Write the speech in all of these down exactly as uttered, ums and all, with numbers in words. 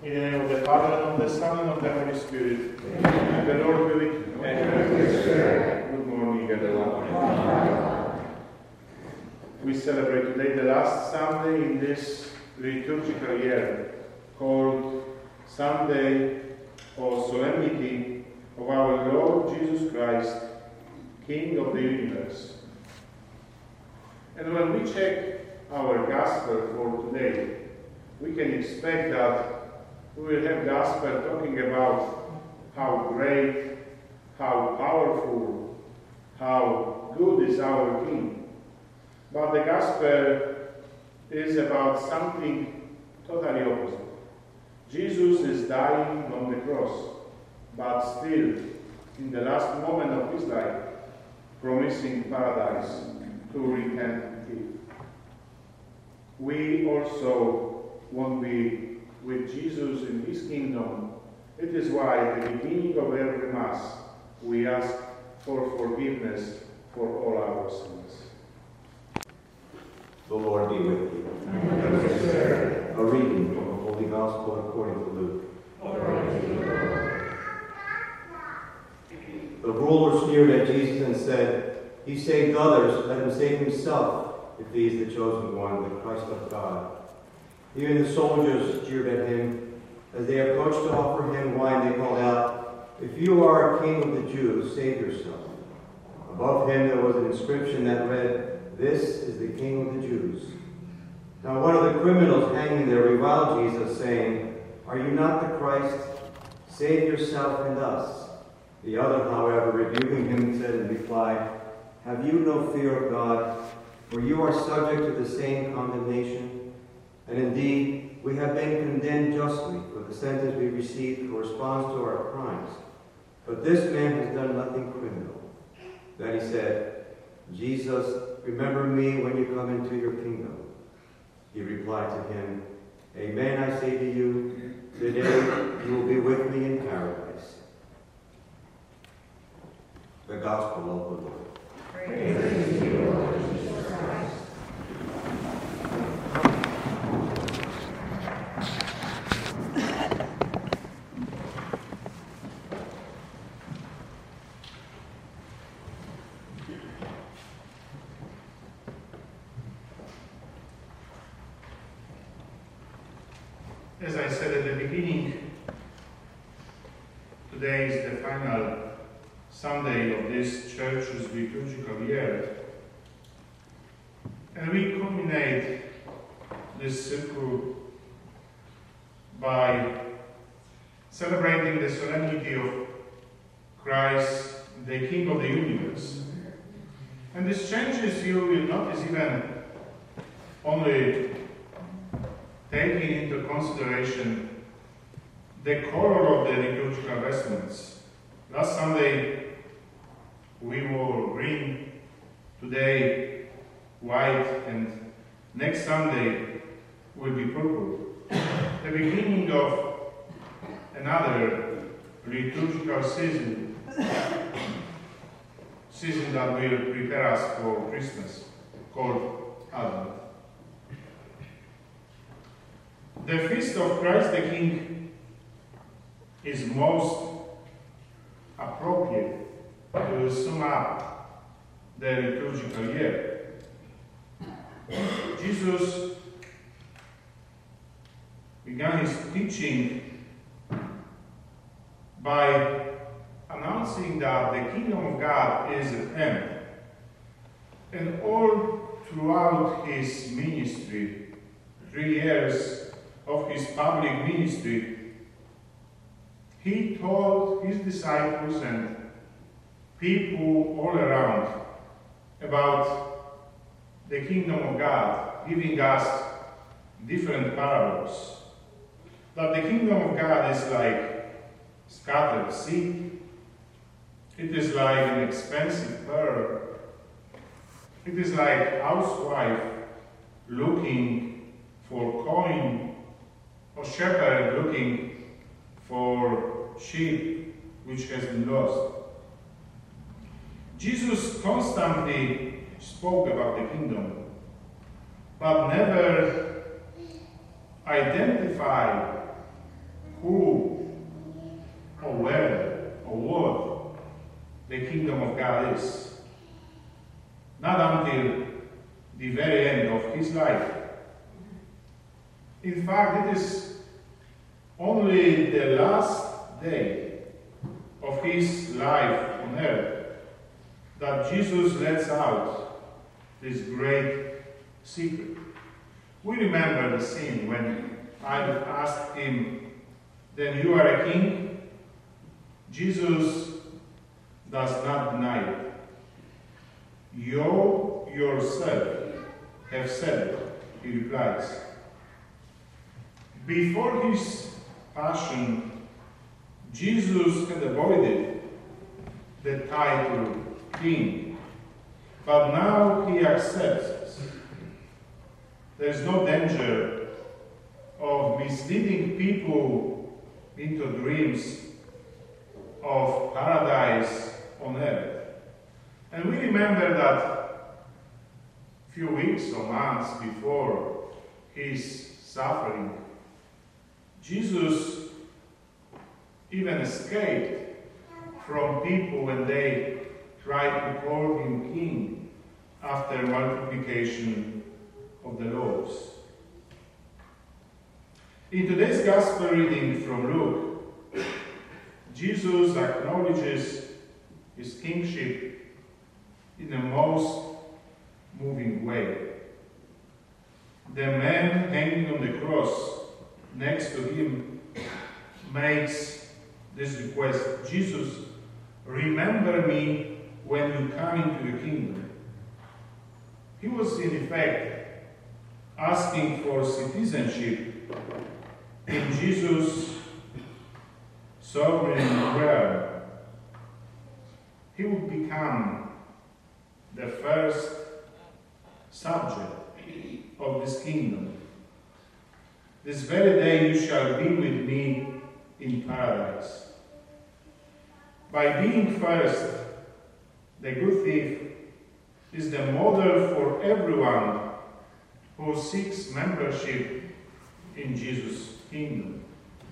In the name of the Father, and of the Son, and of the Holy Spirit. Amen. The Lord be with you. Amen. Good morning, everyone. We celebrate today the last Sunday in this liturgical year, called Sunday or Solemnity of our Lord Jesus Christ, King of the universe. And when we check our Gospel for today, we can expect that we will have Gospel talking about how great, how powerful, how good is our King. But the Gospel is about something totally opposite. Jesus is dying on the cross, but still, in the last moment of his life, promising paradise to repentant Eve. We also won't be with Jesus in his kingdom. It is why at the beginning of every Mass we ask for forgiveness for all our sins. The Lord be with you. Amen. A reading from the Holy Gospel according to Luke. The ruler sneered at Jesus and said, "He saved others, let him save himself, if he is the chosen one, the Christ of God." Even the soldiers jeered at him. As they approached to offer him wine, they called out, "If you are a king of the Jews, save yourself." Above him there was an inscription that read, "This is the King of the Jews." Now one of the criminals hanging there reviled Jesus, saying, "Are you not the Christ? Save yourself and us." The other, however, rebuking him, said in reply, "Have you no fear of God? For you are subject to the same condemnation. And indeed, we have been condemned justly, for the sentence we received corresponds to our crimes. But this man has done nothing criminal." Then he said, "Jesus, remember me when you come into your kingdom." He replied to him, "Amen, I say to you, today you will be with me in paradise." The Gospel of the Lord. Praise to you, Lord Jesus Christ. As I said at the beginning, today is the final Sunday of this church's liturgical year. And we culminate this circle by celebrating the solemnity of Christ, the King of the universe. And this changes, you will notice, even only taking into consideration the color of the liturgical vestments. Last Sunday we wore green, today white, and next Sunday will be purple. The beginning of another liturgical season, season that will prepare us for Christmas, called Advent. The feast of Christ the King is most appropriate to sum up the liturgical year. Jesus began his teaching by announcing that the kingdom of God is at hand. And all throughout his ministry, three years of his public ministry, he taught his disciples and people all around about the kingdom of God, giving us different parables. That the kingdom of God is like scattered seed. It is like an expensive pearl. It is like housewife looking for coin, or shepherd looking for sheep which has been lost. Jesus constantly spoke about the kingdom, but never identified who or where or what the kingdom of God is. Not until the very end of his life. In fact, it is only the last day of his life on earth that Jesus lets out this great secret. We remember the scene when Pilate asked him, "Then you are a king?" Jesus does not deny it. "You yourself have said it," he replies. Before his passion, Jesus had avoided the title king, but now he accepts. There is no danger of misleading people into dreams of paradise on earth. And we remember that a few weeks or months before his suffering, Jesus even escaped from people when they tried to call him king after multiplication of the loaves. In today's gospel reading from Luke, Jesus acknowledges his kingship in the most moving way. The man hanging on the cross next to him makes this request: "Jesus, remember me when you come into your kingdom." He was in effect asking for citizenship in Jesus' sovereign realm. He would become the first subject of this kingdom. "This very day you shall be with me in paradise." By being first, the good thief is the model for everyone who seeks membership in Jesus' kingdom.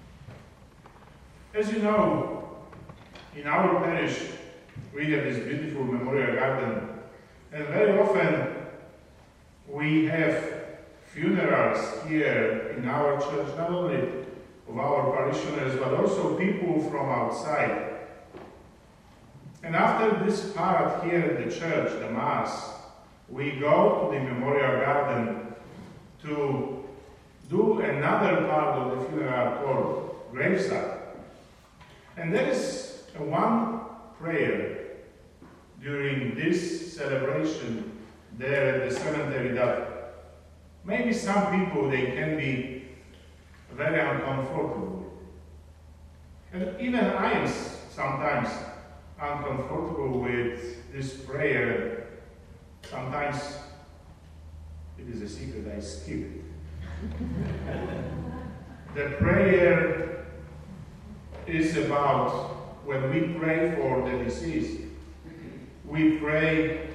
As you know, in our parish, we have this beautiful memorial garden, and very often we have funerals here in our church, not only of our parishioners, but also people from outside. And after this part here at the church, the Mass, we go to the memorial garden to do another part of the funeral called graveside. And there is a one prayer during this celebration there at the cemetery that maybe some people, they can be very uncomfortable. And even I am sometimes uncomfortable with this prayer. Sometimes it is a secret, I skip it. The prayer is about when we pray for the deceased, we pray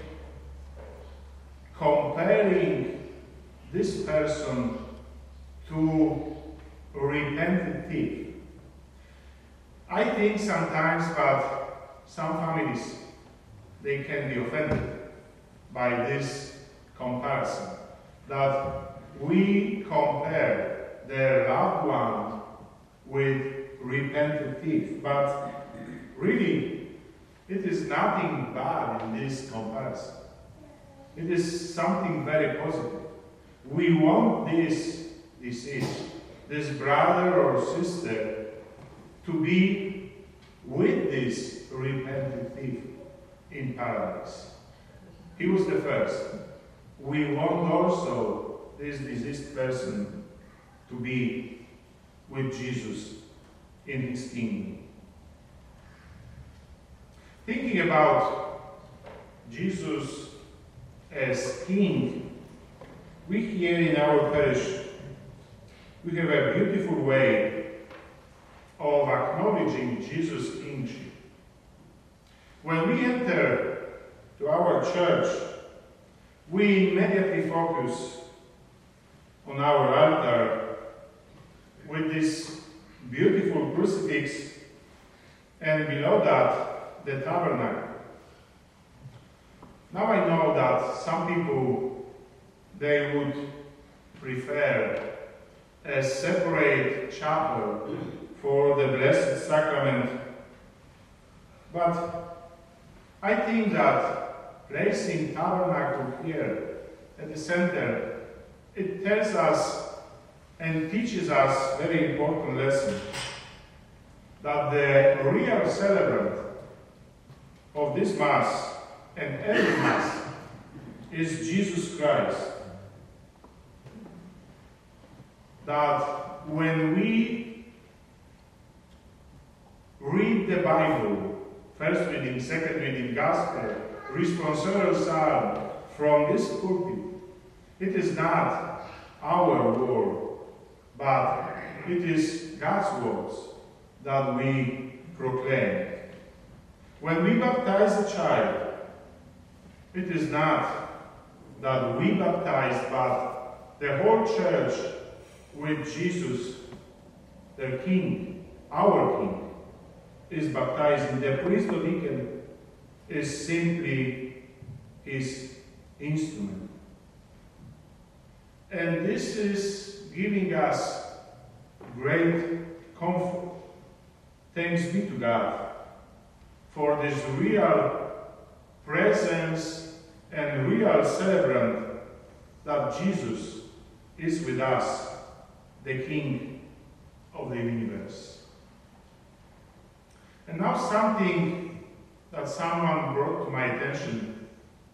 comparing this person to a repentant thief. I think sometimes that some families, they can be offended by this comparison, that we compare their loved one with repentant thief. But really, it is nothing bad in this comparison. It is something very positive. We want this deceased, this brother or sister, to be with this repentant thief in paradise. He was the first. We want also this deceased person to be with Jesus in his kingdom. Thinking about Jesus as king, we here in our parish, we have a beautiful way of acknowledging Jesus' kingship. When we enter to our church, we immediately focus on our altar with this beautiful crucifix, and below that, the tabernacle. Now I know that some people, they would prefer a separate chapel for the Blessed Sacrament, but I think that placing tabernacle here at the center, it tells us and teaches us very important lesson, that the real celebrant of this Mass and every Mass is Jesus Christ. That when we read the Bible, first reading, second reading, Gospel, responsorial psalm from this pulpit, it is not our word, but it is God's words that we proclaim. When we baptize a child, it is not that we baptize, but the whole church with Jesus, the King, our King, is baptizing. The priest or deacon is simply his instrument. And this is giving us great comfort. Thanks be to God for this real presence and real celebrant that Jesus is with us, the King of the universe. And now something that someone brought to my attention,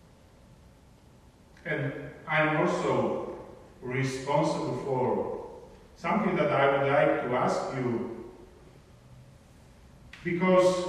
and I'm also responsible for, something that I would like to ask you, because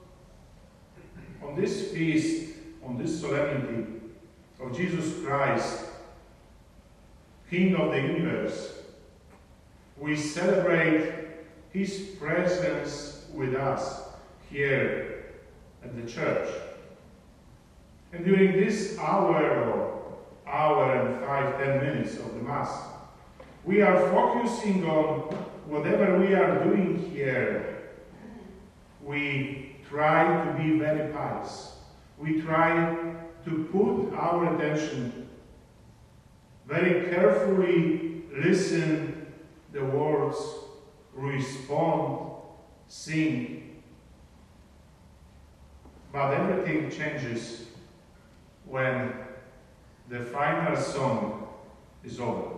on this feast, on this solemnity of Jesus Christ, King of the universe, we celebrate his presence with us here at the church. And during this hour or hour and five, ten minutes of the Mass, we are focusing on whatever we are doing here. We try to be very pious. We try to put our attention, very carefully listen the words, respond, sing. But everything changes when the final song is over.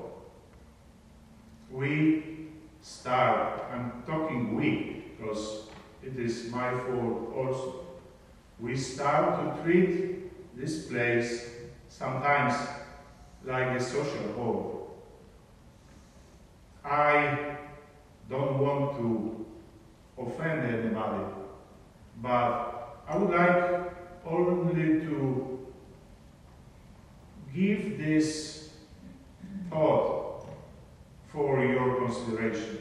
We start, I'm talking we, because it is my fault also. We start to treat this place sometimes like a social hall. I don't want to offend anybody, but I would like only to give this thought for your consideration.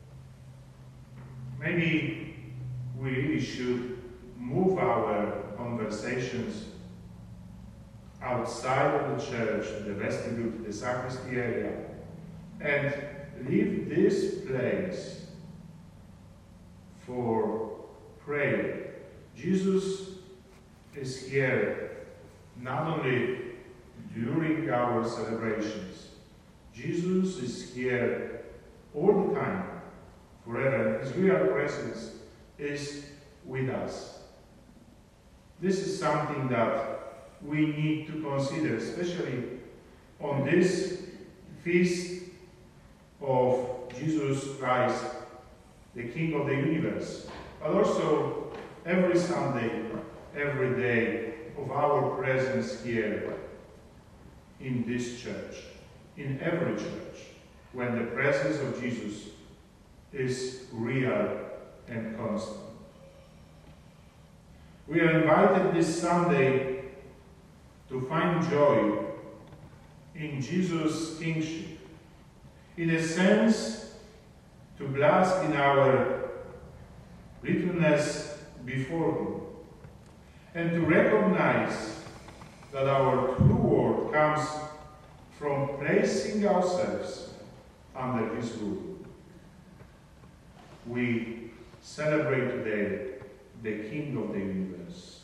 Maybe we really should move our conversations outside of the church, to the vestibule, to the sacristy area, and leave this place for prayer. Jesus is here not only during our celebrations. Jesus is here all the time, forever. His real presence is with us. This is something that we need to consider, especially on this feast of Jesus Christ, the King of the universe, but also every Sunday, every day of our presence here in this church, in every church, when the presence of Jesus is real and constant. We are invited this Sunday to find joy in Jesus' kingship, in a sense, to bask in our littleness before him, and to recognize that our true worth comes from placing ourselves under his rule. We celebrate today the King of the universe.